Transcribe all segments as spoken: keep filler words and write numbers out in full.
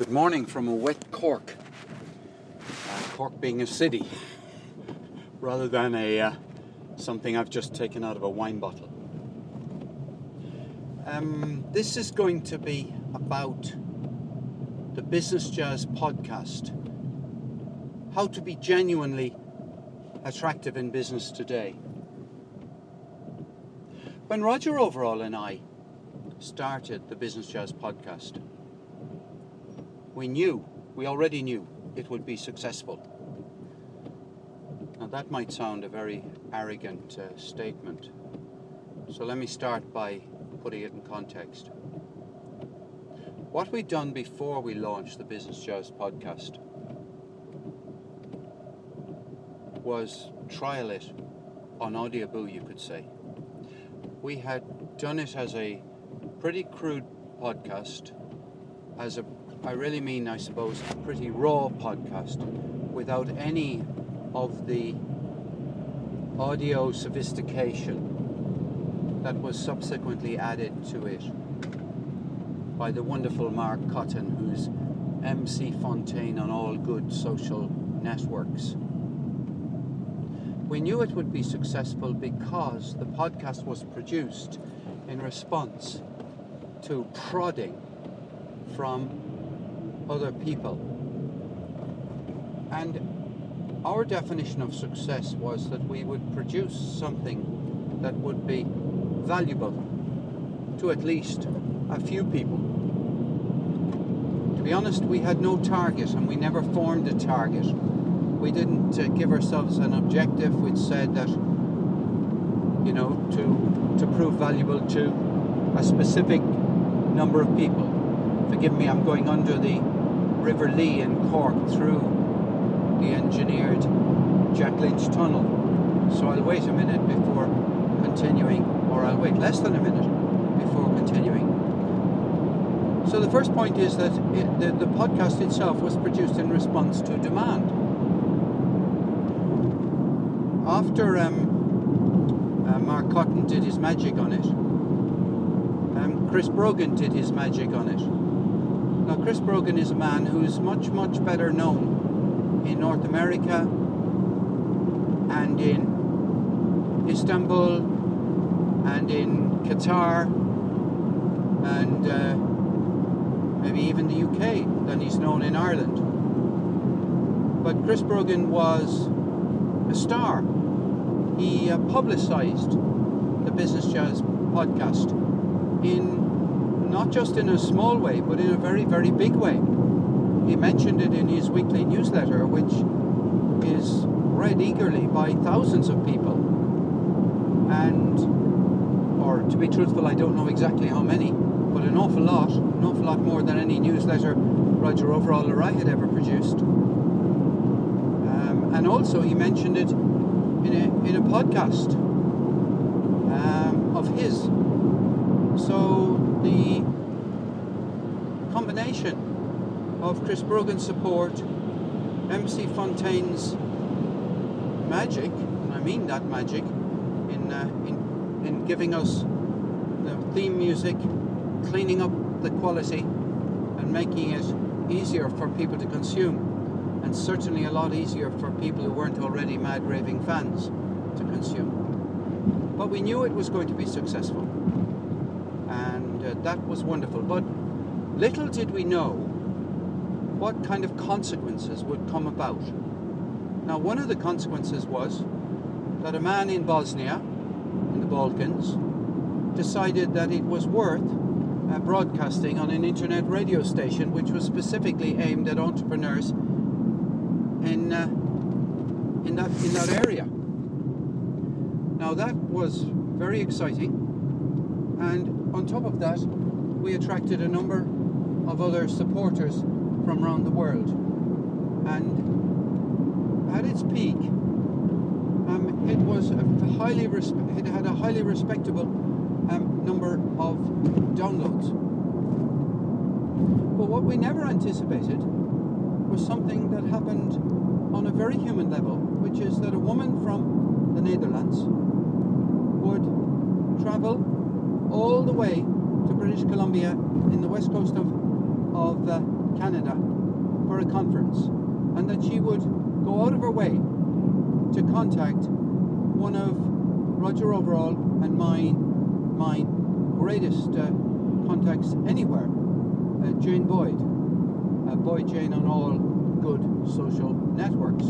Good morning from a wet Cork. Uh, Cork being a city rather than a uh, something I've just taken out of a wine bottle. Um, this is going to be about the Business Jazz podcast. How to be genuinely attractive in business today. When Roger Overall and I started the Business Jazz podcast, we knew, we already knew it would be successful. Now that might sound a very arrogant uh, statement, so let me start by putting it in context. What we'd done before we launched the Business Jazz podcast was trial it on Audioboo, you could say. We had done it as a pretty crude podcast, as a I really mean, I suppose, a pretty raw podcast without any of the audio sophistication that was subsequently added to it by the wonderful Mark Cotton, who's M C Fontaine on all good social networks. We knew it would be successful because the podcast was produced in response to prodding from other people. And our definition of success was that we would produce something that would be valuable to at least a few people. To be honest, we had no target and we never formed a target. We didn't uh, give ourselves an objective which said that, you know, to, to prove valuable to a specific number of people. Forgive me, I'm going under the River Lee in Cork through the engineered Jack Lynch tunnel. So I'll wait a minute before continuing, or I'll wait less than a minute before continuing. So the first point is that it, the, the podcast itself was produced in response to demand. After um, uh, Mark Cotton did his magic on it, um, Chris Brogan did his magic on it. Now, Chris Brogan is a man who's much, much better known in North America and in Istanbul and in Qatar and uh, maybe even the U K than he's known in Ireland. But Chris Brogan was a star. He uh, publicised the Business Jazz podcast in not just in a small way, but in a very, very big way. He mentioned it in his weekly newsletter, which is read eagerly by thousands of people. And, or to be truthful, I don't know exactly how many, but an awful lot, an awful lot more than any newsletter Roger Overall or I had ever produced. Um, and also he mentioned it in a, in a podcast um, of his. So the combination of Chris Brogan's support, M C Fontaine's magic, and I mean that magic, in uh, in in giving us the theme music, cleaning up the quality, and making it easier for people to consume, and certainly a lot easier for people who weren't already mad raving fans to consume. But we knew it was going to be successful. And uh, that was wonderful. But little did we know what kind of consequences would come about. Now, one of the consequences was that a man in Bosnia, in the Balkans, decided that it was worth uh, broadcasting on an internet radio station which was specifically aimed at entrepreneurs in uh, in that in that area. Now, that was very exciting. And on top of that, we attracted a number of other supporters from around the world. And at its peak, um, it was a highly respe- it had a highly respectable um, number of downloads. But what we never anticipated was something that happened on a very human level, which is that a woman from the Netherlands would travel all the way to British Columbia in the west coast of, of uh, Canada for a conference, and that she would go out of her way to contact one of Roger Overall and my, my greatest uh, contacts anywhere, uh, Jane Boyd, uh, Boyd Jane on all good social networks,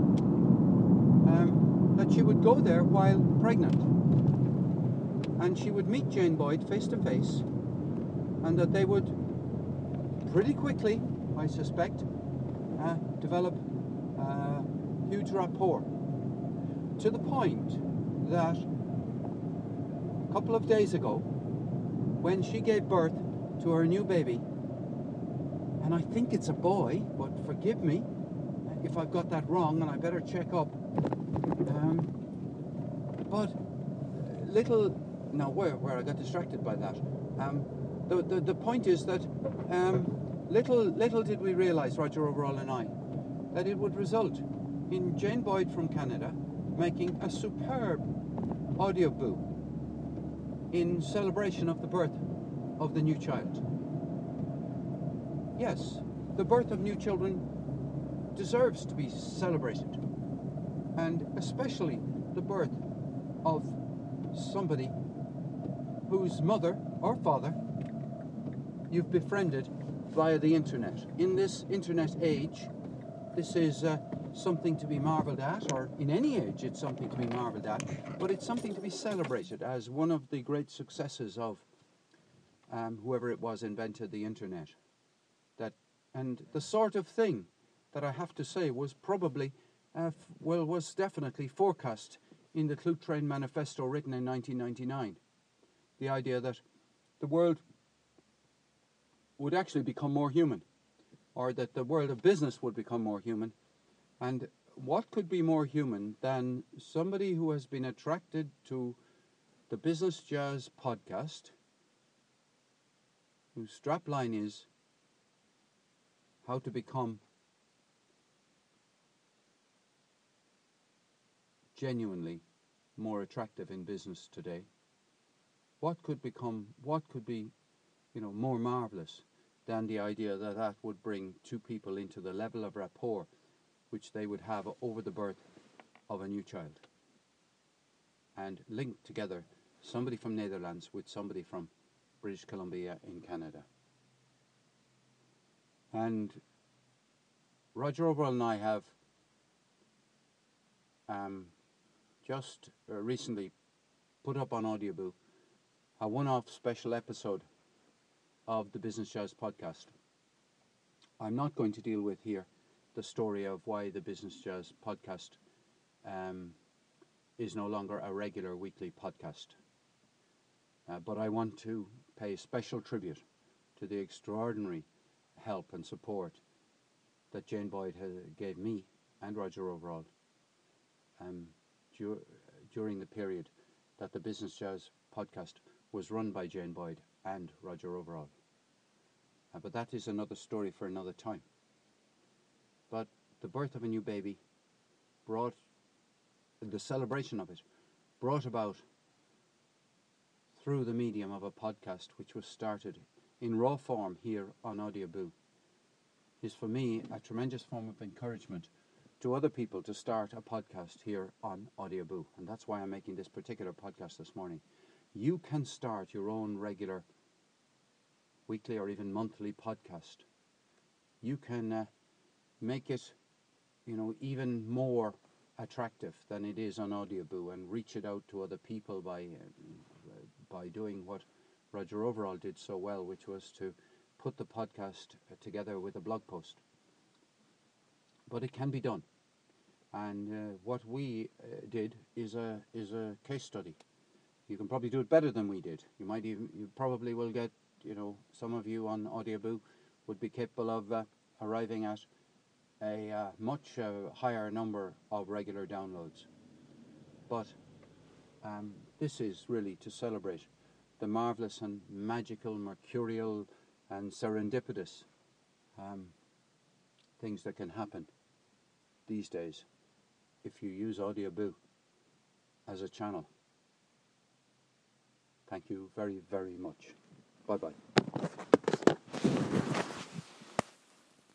um, that she would go there while pregnant, and she would meet Jane Boyd face to face, and that they would pretty quickly, I suspect, uh, develop uh, huge rapport, to the point that a couple of days ago, when she gave birth to her new baby, and I think it's a boy, but forgive me if I've got that wrong, and I better check up. Um, but little, now where where I got distracted by that. Um, the, the the point is that um, little little did we realise, Roger Overall and I, that it would result in Jane Boyd from Canada making a superb audio boo in celebration of the birth of the new child. Yes, the birth of new children deserves to be celebrated, and especially the birth of somebody whose mother or father you've befriended via the internet. In this internet age, this is uh, something to be marvelled at, or in any age it's something to be marvelled at, but it's something to be celebrated as one of the great successes of um, whoever it was invented the internet. That, and the sort of thing that I have to say was probably, uh, f- well, was definitely forecast in the Clute Train Manifesto written in nineteen ninety-nine. The idea that the world would actually become more human, or that the world of business would become more human. And what could be more human than somebody who has been attracted to the Business Jazz podcast, whose strapline is how to become genuinely more attractive in business today. What could become, what could be, you know, more marvelous than the idea that that would bring two people into the level of rapport which they would have over the birth of a new child, and link together somebody from Netherlands with somebody from British Columbia in Canada. And Roger Overall and I have um, just uh, recently put up on Audioboo a one-off special episode of the Business Jazz podcast. I'm not going to deal with here the story of why the Business Jazz podcast um, is no longer a regular weekly podcast. Uh, but I want to pay special tribute to the extraordinary help and support that Jane Boyd has, gave me and Roger Overall um, dur- during the period that the Business Jazz podcast was run by Jane Boyd and Roger Overall. Uh, but that is another story for another time. But the birth of a new baby brought, the celebration of it, brought about through the medium of a podcast which was started in raw form here on Audioboo, is for me a tremendous form of encouragement to other people to start a podcast here on Audioboo. And that's why I'm making this particular podcast this morning. You can start your own regular weekly or even monthly podcast. You can uh, make it, you know, even more attractive than it is on Audioboo, and reach it out to other people by uh, by doing what Roger Overall did so well, which was to put the podcast uh, together with a blog post. But it can be done, and uh, what we uh, did is a is a case study. You can probably do it better than we did. You might even, you probably will get, you know, some of you on Audioboo would be capable of uh, arriving at a uh, much uh, higher number of regular downloads. But um, this is really to celebrate the marvellous and magical, mercurial and serendipitous um, things that can happen these days if you use Audioboo as a channel. Thank you very, very much. Bye-bye.